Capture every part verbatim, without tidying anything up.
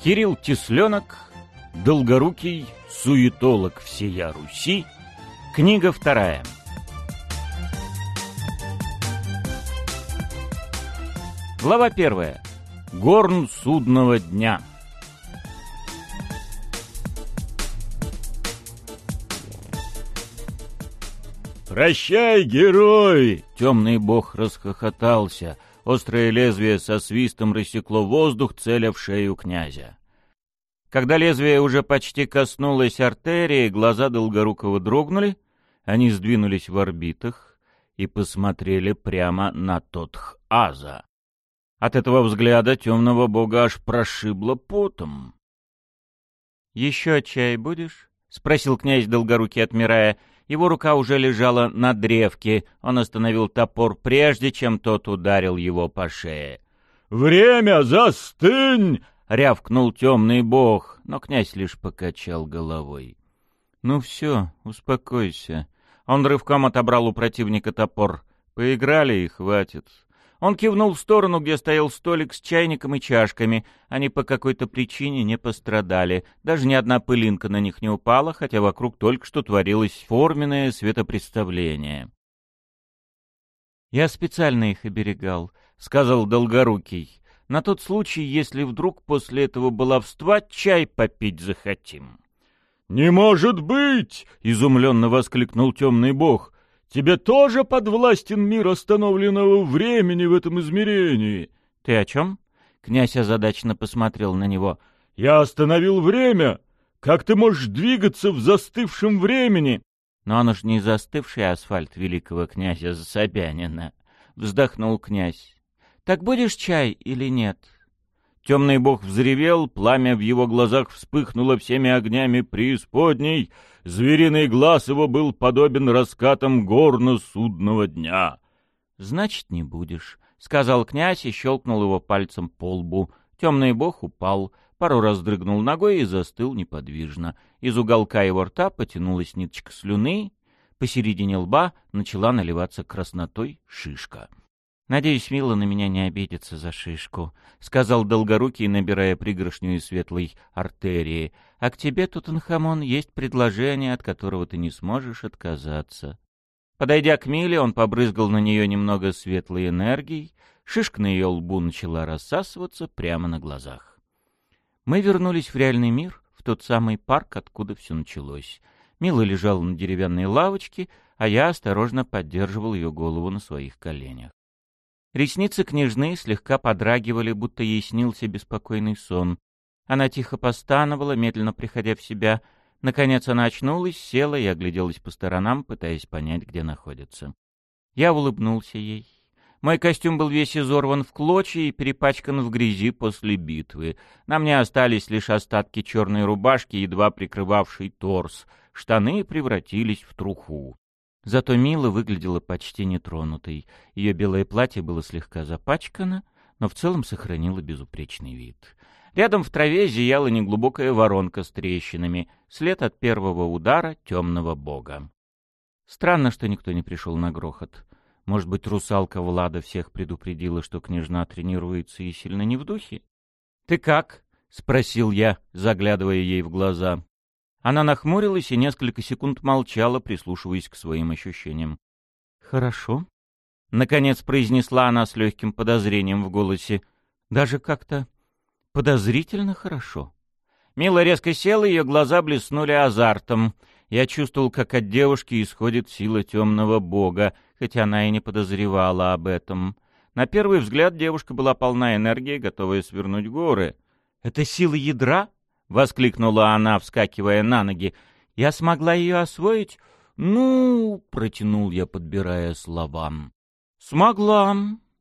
Кирилл Тесленок, Долгорукий, суетолог всея Руси. Книга вторая. Глава первая. Горн судного дня. «Прощай, герой!» — темный бог расхохотался. Острое лезвие со свистом рассекло воздух, целя в шею князя. Когда лезвие уже почти коснулось артерии, глаза Долгорукова дрогнули, они сдвинулись в орбитах и посмотрели прямо на Тотх-Аза. От этого взгляда темного бога аж прошибло потом. «Еще чай будешь?» — спросил князь Долгорукий, отмирая. Его рука уже лежала на древке. Он остановил топор, прежде чем тот ударил его по шее. «Время, застынь!» — рявкнул темный бог, но князь лишь покачал головой. «Ну все, успокойся». Он рывком отобрал у противника топор. «Поиграли и хватит». Он кивнул в сторону, где стоял столик с чайником и чашками. Они по какой-то причине не пострадали. Даже ни одна пылинка на них не упала, хотя вокруг только что творилось форменное светопредставление. «Я специально их оберегал», — сказал Долгорукий, «на тот случай, если вдруг после этого баловства чай попить захотим». «Не может быть!» — изумленно воскликнул темный бог. «Тебе тоже подвластен мир остановленного времени в этом измерении?» «Ты о чем?» — князь озадаченно посмотрел на него. «Я остановил время! Как ты можешь двигаться в застывшем времени?» «Но оно ж не застывший асфальт великого князя Собянина», — вздохнул князь. «Так будешь чай или нет?» Темный бог взревел, пламя в его глазах вспыхнуло всеми огнями преисподней, звериный глаз его был подобен раскатам горна судного дня. «Значит, не будешь», — сказал князь и щелкнул его пальцем по лбу. Темный бог упал, пару раз дрыгнул ногой и застыл неподвижно. Из уголка его рта потянулась ниточка слюны, посередине лба начала наливаться краснотой шишка. «Надеюсь, Мила на меня не обидится за шишку», — сказал Долгорукий, набирая пригоршню из светлой артерии. «А к тебе, Тутанхамон, есть предложение, от которого ты не сможешь отказаться». Подойдя к Миле, он побрызгал на нее немного светлой энергией. Шишка на ее лбу начала рассасываться прямо на глазах. Мы вернулись в реальный мир, в тот самый парк, откуда все началось. Мила лежала на деревянной лавочке, а я осторожно поддерживал ее голову на своих коленях. Ресницы княжны слегка подрагивали, будто ей снился беспокойный сон. Она тихо постановала, медленно приходя в себя. Наконец она очнулась, села и огляделась по сторонам, пытаясь понять, где находится. Я улыбнулся ей. Мой костюм был весь изорван в клочья и перепачкан в грязи после битвы. На мне остались лишь остатки черной рубашки, едва прикрывавшей торс. Штаны превратились в труху. Зато Мила выглядела почти нетронутой. Ее белое платье было слегка запачкано, но в целом сохранило безупречный вид. Рядом в траве зияла неглубокая воронка с трещинами, след от первого удара темного бога. Странно, что никто не пришел на грохот. Может быть, русалка Влада всех предупредила, что княжна тренируется и сильно не в духе? «Ты как?» — спросил я, заглядывая ей в глаза. Она нахмурилась и несколько секунд молчала, прислушиваясь к своим ощущениям. «Хорошо», — наконец произнесла она с легким подозрением в голосе. «Даже как-то подозрительно хорошо». Мила резко села, ее глаза блеснули азартом. Я чувствовал, как от девушки исходит сила темного бога, хотя она и не подозревала об этом. На первый взгляд девушка была полна энергии, готовая свернуть горы. «Это сила ядра?» — воскликнула она, вскакивая на ноги. «Я смогла ее освоить?» «Ну...» — протянул я, подбирая слова. «Смогла.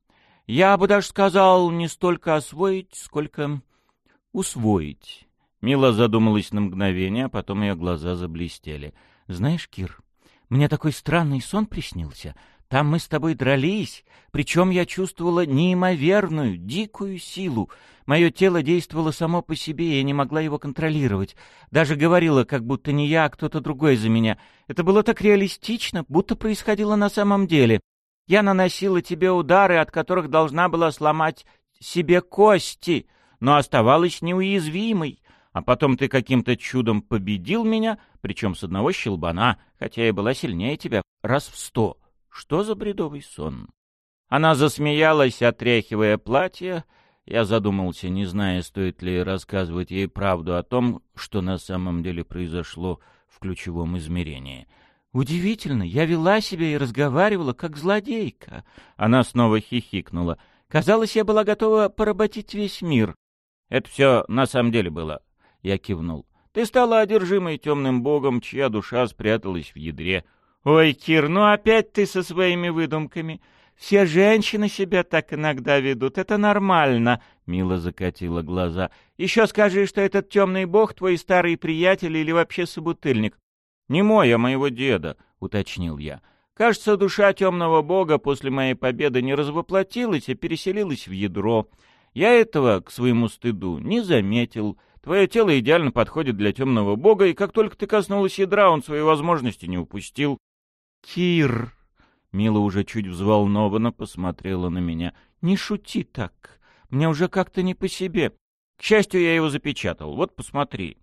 Я бы даже сказал, не столько освоить, сколько усвоить». Мила задумалась на мгновение, а потом ее глаза заблестели. «Знаешь, Кир, мне такой странный сон приснился. Там мы с тобой дрались, причем я чувствовала неимоверную, дикую силу. Мое тело действовало само по себе, и я не могла его контролировать. Даже говорила, как будто не я, а кто-то другой за меня. Это было так реалистично, будто происходило на самом деле. Я наносила тебе удары, от которых должна была сломать себе кости, но оставалась неуязвимой. А потом ты каким-то чудом победил меня, причем с одного щелбана, хотя я была сильнее тебя раз в сто. Что за бредовый сон?» Она засмеялась, отряхивая платье. Я задумался, не зная, стоит ли рассказывать ей правду о том, что на самом деле произошло в ключевом измерении. «Удивительно, я вела себя и разговаривала, как злодейка». Она снова хихикнула. «Казалось, я была готова поработить весь мир». «Это все на самом деле было». Я кивнул. «Ты стала одержимой темным богом, чья душа спряталась в ядре». «Ой, Кир, ну опять ты со своими выдумками. Все женщины себя так иногда ведут, это нормально», — Мила закатила глаза. «Еще скажи, что этот темный бог твой старый приятель или вообще собутыльник». «Не мой, а моего деда», — уточнил я. «Кажется, душа темного бога после моей победы не развоплотилась, а переселилась в ядро. Я этого, к своему стыду, не заметил. Твое тело идеально подходит для темного бога, и как только ты коснулась ядра, он свои возможности не упустил». «Кир!» — Мила уже чуть взволнованно посмотрела на меня. «Не шути так. Мне уже как-то не по себе. К счастью, я его запечатал. Вот посмотри».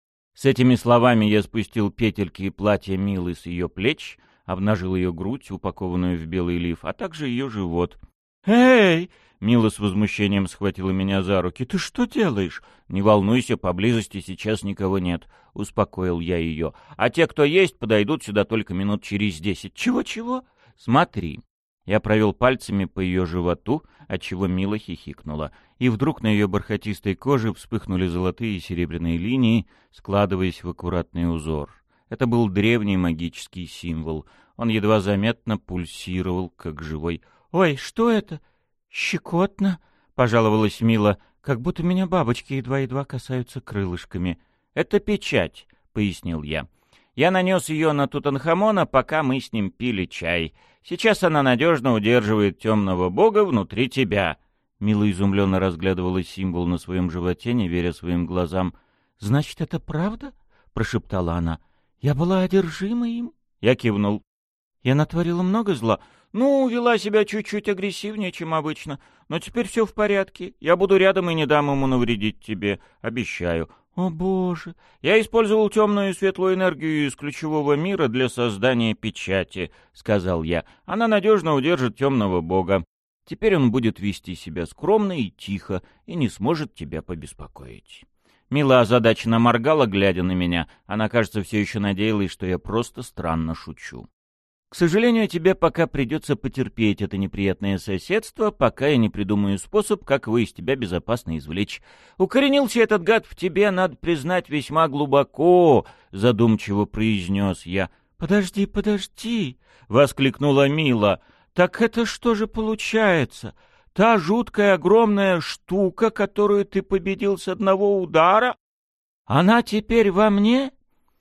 С этими словами я спустил петельки и платье Милы с ее плеч, обнажил ее грудь, упакованную в белый лиф, а также ее живот. «Эй!» — Мила с возмущением схватила меня за руки. «Ты что делаешь?» «Не волнуйся, поблизости сейчас никого нет», — успокоил я ее. «А те, кто есть, подойдут сюда только минут через десять». «Чего-чего?» «Смотри». Я провел пальцами по ее животу, отчего Мила хихикнула. И вдруг на ее бархатистой коже вспыхнули золотые и серебряные линии, складываясь в аккуратный узор. Это был древний магический символ. Он едва заметно пульсировал, как живой. «Ой, что это? Щекотно!» — пожаловалась Мила. «Как будто меня бабочки едва-едва касаются крылышками». «Это печать», — пояснил я. «Я нанес ее на Тутанхамона, пока мы с ним пили чай. Сейчас она надежно удерживает темного бога внутри тебя». Мила изумленно разглядывала символ на своем животе, не веря своим глазам. «Значит, это правда?» — прошептала она. «Я была одержима им?» Я кивнул. «Я натворила много зла?» «Ну, вела себя чуть-чуть агрессивнее, чем обычно. Но теперь все в порядке. Я буду рядом и не дам ему навредить тебе. Обещаю». «О, Боже!» «Я использовал темную и светлую энергию из ключевого мира для создания печати», — сказал я. «Она надежно удержит темного бога. Теперь он будет вести себя скромно и тихо и не сможет тебя побеспокоить». Мила озадаченно моргала, глядя на меня. Она, кажется, все еще надеялась, что я просто странно шучу. «К сожалению, тебе пока придется потерпеть это неприятное соседство, пока я не придумаю способ, как его из тебя безопасно извлечь. Укоренился этот гад в тебе, надо признать, весьма глубоко», — задумчиво произнес я. «Подожди, подожди», — воскликнула Мила. «Так это что же получается? Та жуткая огромная штука, которую ты победил с одного удара, она теперь во мне?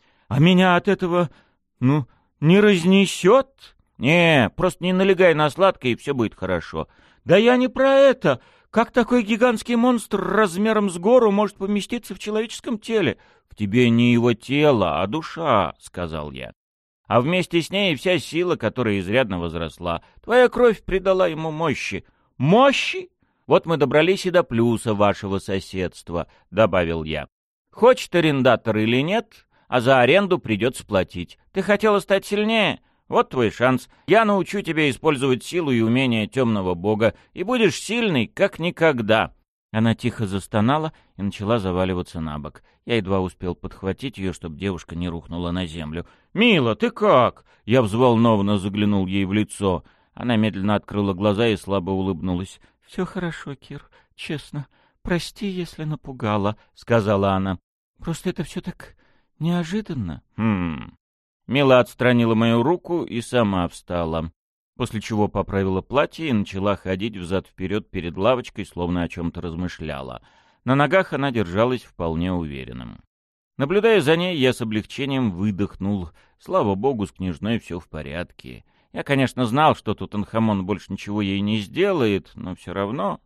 А меня от этого, ну... не разнесет?» «Не, просто не налегай на сладкое, и все будет хорошо». «Да я не про это. Как такой гигантский монстр размером с гору может поместиться в человеческом теле?» «В тебе не его тело, а душа», — сказал я. «А вместе с ней вся сила, которая изрядно возросла. Твоя кровь придала ему мощи». «Мощи?» «Вот мы добрались и до плюса вашего соседства», — добавил я. «Хочет арендатор или нет, а за аренду придется платить. Ты хотела стать сильнее? Вот твой шанс. Я научу тебя использовать силу и умения темного бога, и будешь сильный, как никогда». Она тихо застонала и начала заваливаться на бок. Я едва успел подхватить ее, чтобы девушка не рухнула на землю. «Мила, ты как?» Я взволнованно заглянул ей в лицо. Она медленно открыла глаза и слабо улыбнулась. «Все хорошо, Кир, честно. Прости, если напугала», — сказала она. «Просто это все так... неожиданно». «Хм...» Мила отстранила мою руку и сама встала, после чего поправила платье и начала ходить взад-вперед перед лавочкой, словно о чем-то размышляла. На ногах она держалась вполне уверенным. Наблюдая за ней, я с облегчением выдохнул. Слава богу, с княжной все в порядке. Я, конечно, знал, что Тутанхамон больше ничего ей не сделает, но все равно...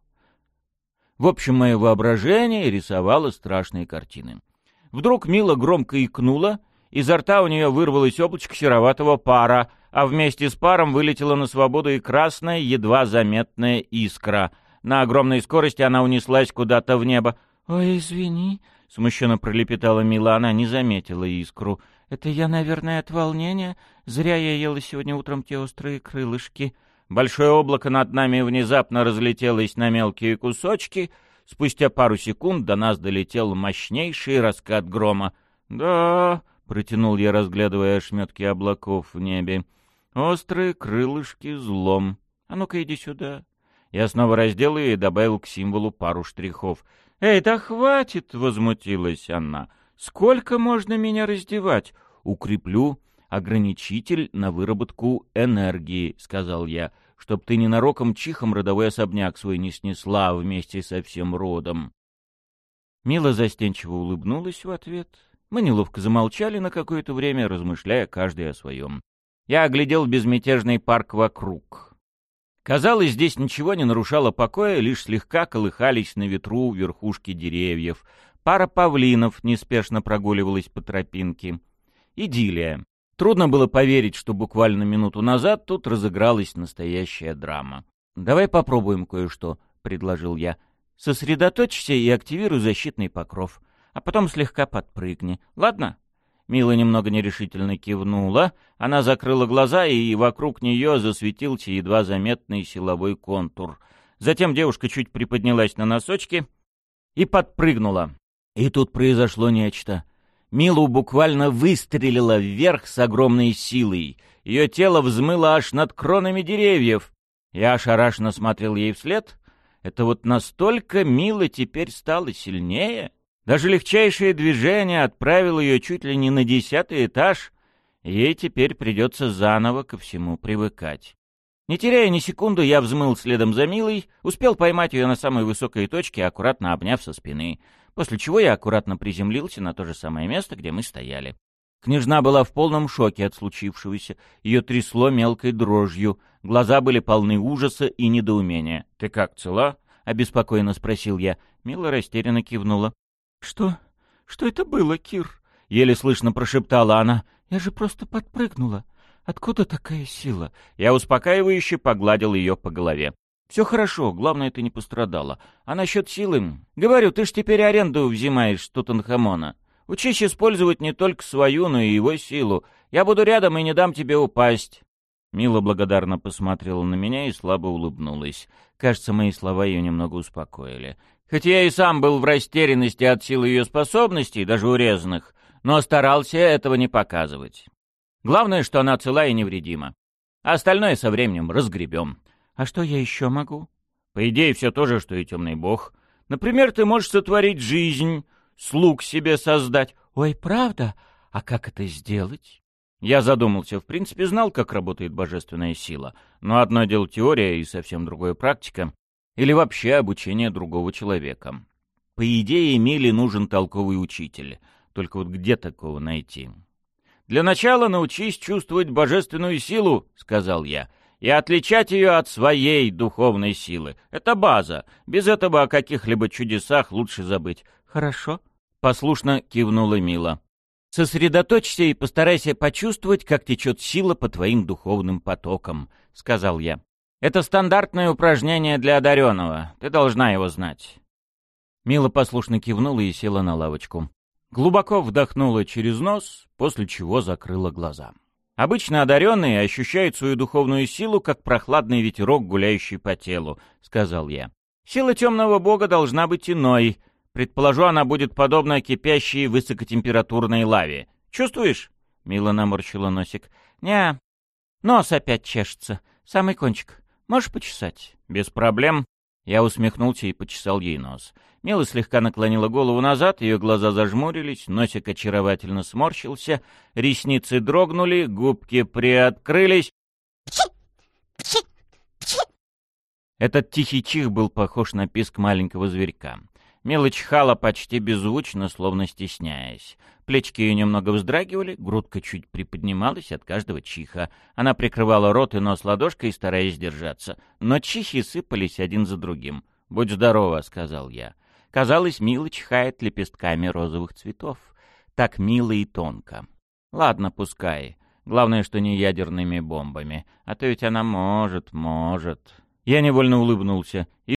В общем, мое воображение рисовало страшные картины. Вдруг Мила громко икнула, изо рта у нее вырвалось облачко сероватого пара, а вместе с паром вылетела на свободу и красная, едва заметная искра. На огромной скорости она унеслась куда-то в небо. «Ой, извини», — смущенно пролепетала Мила, она не заметила искру. «Это я, наверное, от волнения. Зря я ела сегодня утром те острые крылышки». Большое облако над нами внезапно разлетелось на мелкие кусочки. Спустя пару секунд до нас долетел мощнейший раскат грома. «Да», — протянул я, разглядывая ошметки облаков в небе, — «острые крылышки злом. А ну-ка иди сюда». Я снова раздел ее и добавил к символу пару штрихов. «Эй, да хватит!» — возмутилась она. «Сколько можно меня раздевать?» «Укреплю ограничитель на выработку энергии», — сказал я, «чтоб ты ненароком чихом родовой особняк свой не снесла вместе со всем родом». Мила застенчиво улыбнулась в ответ. Мы неловко замолчали на какое-то время, размышляя каждый о своем. Я оглядел безмятежный парк вокруг. Казалось, здесь ничего не нарушало покоя, лишь слегка колыхались на ветру верхушки деревьев. Пара павлинов неспешно прогуливалась по тропинке. Идиллия. Трудно было поверить, что буквально минуту назад тут разыгралась настоящая драма. «Давай попробуем кое-что», — предложил я. «Сосредоточься и активируй защитный покров, а потом слегка подпрыгни. Ладно?» Мила немного нерешительно кивнула. Она закрыла глаза, и вокруг нее засветился едва заметный силовой контур. Затем девушка чуть приподнялась на носочки и подпрыгнула. И тут произошло нечто. Милу буквально выстрелила вверх с огромной силой. Ее тело взмыло аж над кронами деревьев. Я ошарашенно смотрел ей вслед. Это вот настолько Мила теперь стала сильнее. Даже легчайшее движение отправило ее чуть ли не на десятый этаж. Ей теперь придется заново ко всему привыкать. Не теряя ни секунды, я взмыл следом за Милой, успел поймать ее на самой высокой точке, аккуратно обняв со спины, после чего я аккуратно приземлился на то же самое место, где мы стояли. Княжна была в полном шоке от случившегося, ее трясло мелкой дрожью, глаза были полны ужаса и недоумения. «Ты как, цела?» — обеспокоенно спросил я. Мила растерянно кивнула. «Что? Что это было, Кир?» — еле слышно прошептала она. «Я же просто подпрыгнула. Откуда такая сила?» Я успокаивающе погладил ее по голове. «Все хорошо, главное, ты не пострадала. А насчет силы? Говорю, ты ж теперь аренду взимаешь с Тутанхамона. Учись использовать не только свою, но и его силу. Я буду рядом и не дам тебе упасть». Мила благодарно посмотрела на меня и слабо улыбнулась. Кажется, мои слова ее немного успокоили. Хоть я и сам был в растерянности от силы ее способностей, даже урезанных, но старался этого не показывать. Главное, что она цела и невредима. А остальное со временем разгребем. А что я еще могу? По идее, все то же, что и темный бог. Например, ты можешь сотворить жизнь, слуг себе создать. Ой, правда? А как это сделать? Я задумался. В принципе, знал, как работает божественная сила. Но одно дело теория и совсем другое практика. Или вообще обучение другого человека. По идее, Миле нужен толковый учитель. Только вот где такого найти? «Для начала научись чувствовать божественную силу», — сказал я, «и отличать ее от своей духовной силы. Это база. Без этого о каких-либо чудесах лучше забыть». «Хорошо», — послушно кивнула Мила. «Сосредоточься и постарайся почувствовать, как течет сила по твоим духовным потокам», — сказал я. «Это стандартное упражнение для одаренного. Ты должна его знать». Мила послушно кивнула и села на лавочку. Глубоко вдохнула через нос, после чего закрыла глаза. Обычно одаренные ощущают свою духовную силу, как прохладный ветерок, гуляющий по телу, — сказал я. Сила темного бога должна быть иной. Предположу, она будет подобна кипящей высокотемпературной лаве. Чувствуешь? Мила наморщила носик. Не, нос опять чешется. Самый кончик. Можешь почесать? Без проблем. Я усмехнулся и почесал ей нос. Мила слегка наклонила голову назад, ее глаза зажмурились, носик очаровательно сморщился, ресницы дрогнули, губки приоткрылись. Этот тихий чих был похож на писк маленького зверька. Мила чихала почти беззвучно, словно стесняясь. Плечики ее немного вздрагивали, грудка чуть приподнималась от каждого чиха. Она прикрывала рот и нос ладошкой, стараясь держаться. Но чихи сыпались один за другим. «Будь здорова», — сказал я. Казалось, Мила чихает лепестками розовых цветов. Так мило и тонко. Ладно, пускай. Главное, что не ядерными бомбами. А то ведь она может, может. Я невольно улыбнулся.